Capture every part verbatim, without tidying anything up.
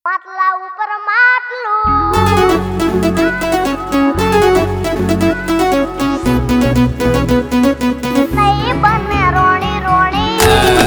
માટલા ઉપર માટલું નહીં બને રોણી રોણી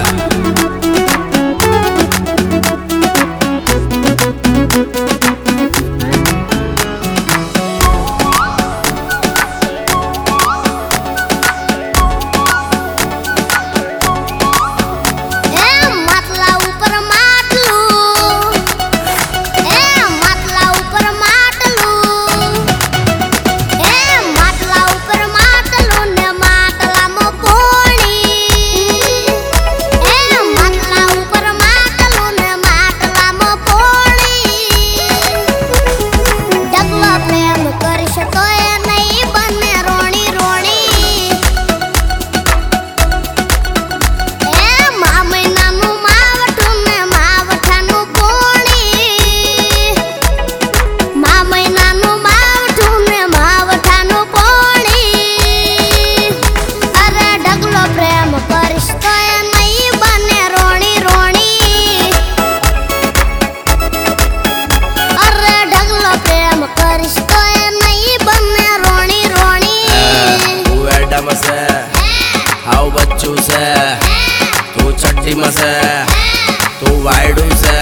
तू चट्टी में से तू वायडू से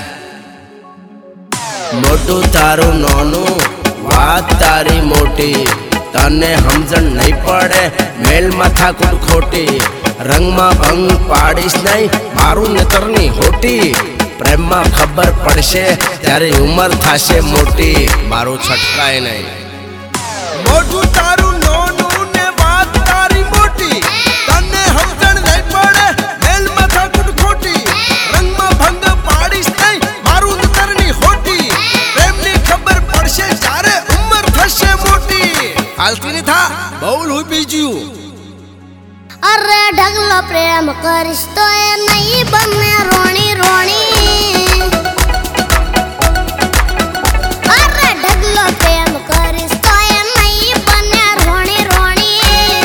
मोटू तारू नोनू बात तारी मोटी तने हमजन नहीं पड़े मेल माथा कुट खोटी रंग में भंग पाड़ीश नहीं मारू नेतरनी होटी प्रेम में खबर पड़शे त्यारे उमर थाशे मोटी मारू छटकाय नहीं मोटू तारू नोनू ने बात तारी मोटी तने हमजन नहीं पड़े मेल माथा कुट खोटी रंग में भंग पाड़ीश नहीं मारू नेतरनी होटी प्रेम ની ખબર પડશે જ્યારે ઉંમર થશે મોટી હાલતી ની થા બહુ લોહી પીજ્યું અરે ઢગલો પ્રેમ કરીશ તો એ નહીં બને રોણી રોણી અરે ઢગલો પ્રેમ કરીશ તો એ નહીં બને રોણી રોણી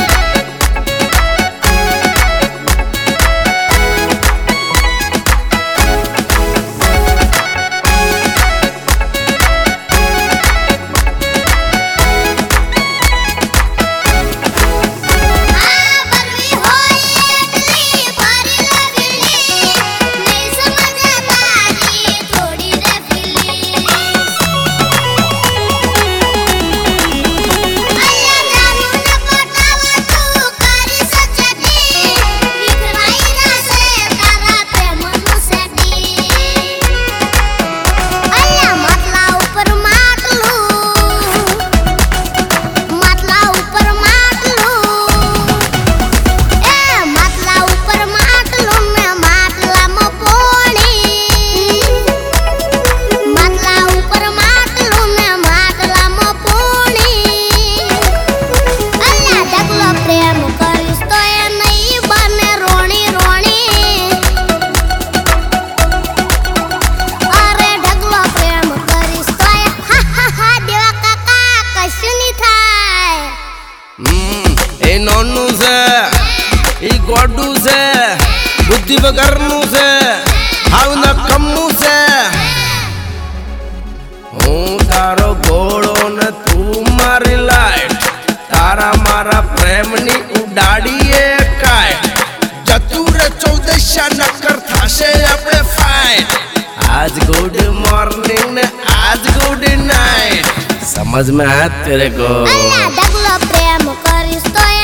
नोनू से ई गोडू से बुद्धि वगरनू से हाव न कम्मू से हूँ तारो घोड़ो न तू मारी लाइट तारा मारा प्रेम नी उडाड़ी काय ચતુર ચૌદશા નકર થાશે આપણે ફાઇટ आज गुड मॉर्निंग ने आज गुड नाइट समझ में आया तेरे को ઢગલો પ્રેમ કરીશ તો